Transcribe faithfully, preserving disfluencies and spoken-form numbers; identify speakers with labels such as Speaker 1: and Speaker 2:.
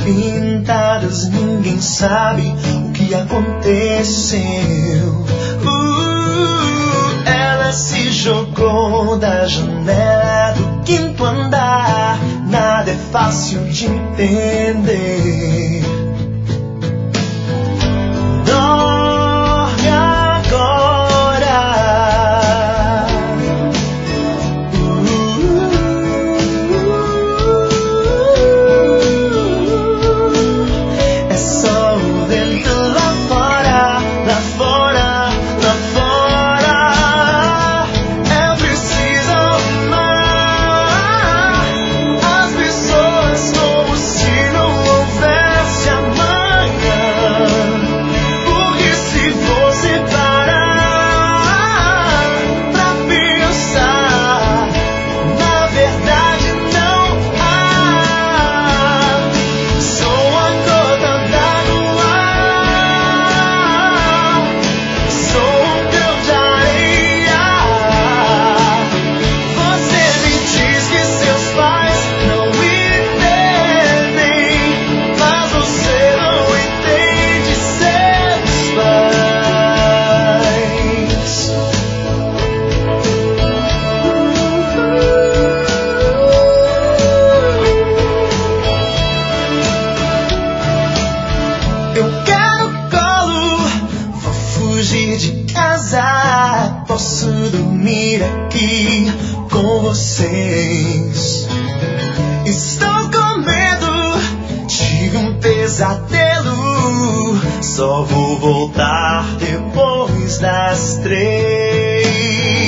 Speaker 1: pintadas, ninguém sabe o que aconteceu. Uh, ela se jogou da janela do quinto andar. Nada é fácil de entender. Dorme agora. Uh, é só o vento lá fora, lá fora, lá fora. É preciso amar as pessoas como se não houvesse amanhã. Porque se você parar pra pensar, na verdade não há. Sou a gota d'água, sou um grão de areia. Você me diz que seus pais não entendem, mas você não entende seus pais. Eu quero colo, vou fugir de casa. Posso dormir aqui com vocês. Estou com medo de um pesadelo. Só vou voltar depois das três.